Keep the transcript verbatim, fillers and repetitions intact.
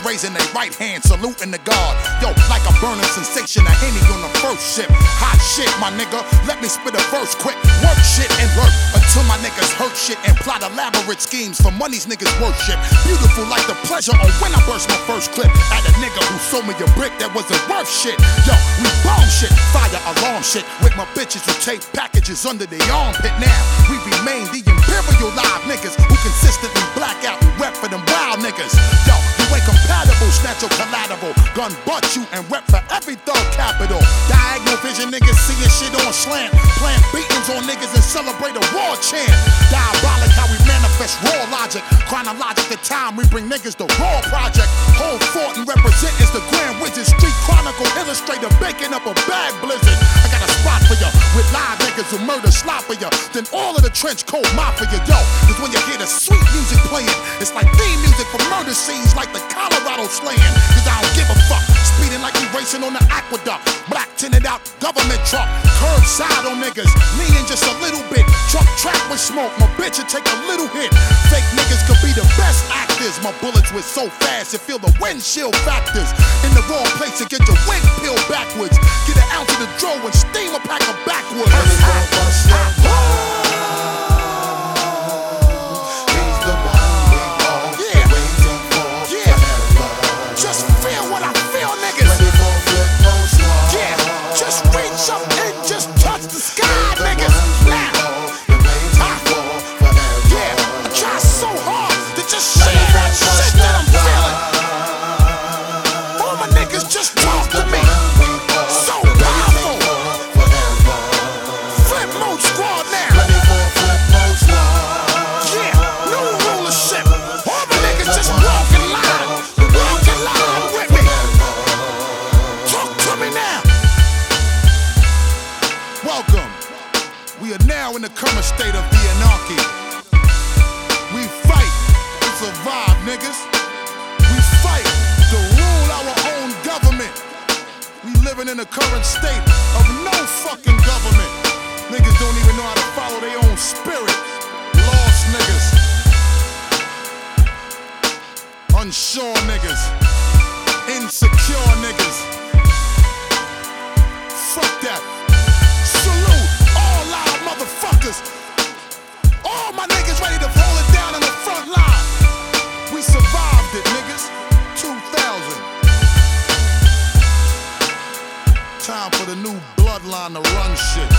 raising their right hand, saluting the God. Yo, like a burning sensation, a Henny on the first ship. Hot shit, my nigga, let me spit a verse quick. Work shit and work until my niggas hurt shit and plot elaborate schemes for money's niggas worship. Beautiful like the pleasure on when I burst my first clip at a nigga who sold me a brick that wasn't worth shit. Yo, we bomb shit, fire alarm shit with my bitches who tape packages under the armpit. Now we remain the imperial live niggas who consistently black out and rep for them wild niggas. Yo, you ain't compatible, snatch your collateral, gun butt you and rep for every thug capital. Diagonal vision niggas seeing shit on slant, plant beatings on niggas and celebrate a war chant. Diabolic how we manifest raw logic, chronologic the time we bring niggas the raw project. Whole fort and represent is the Grand Wizard, street chronicle illustrator baking up a bad blizzard. I got a spot for ya with live niggas who murder slop for ya, then all of the trench coat mafia. Yo, cause when you hear the sweet music playing, it's like theme music for murder scenes like the Colorado slaying. Cause I don't give a fuck, speeding like we racing on the aqueduct. Black tinted out government truck, curbside on niggas, leaning just a little bit. Truck track with smoke, my bitch will take a little hit. Fake niggas could be the best actors. My bullets were so fast, you feel the windshield factors. In the wrong place to get your wing peeled backwards. Get an ounce of the dro and steam a pack of backwards. Welcome. We are now in the current state of the anarchy. We fight to survive, niggas. We fight to rule our own government. We living in the current state of no fucking government. Niggas don't even know how to follow their own spirit. Lost niggas. Unsure niggas. Insecure niggas. Fuck that. Salute all loud motherfuckers. All my niggas ready to roll it down in the front line. We survived it, niggas. two thousand. Time for the new bloodline to run shit.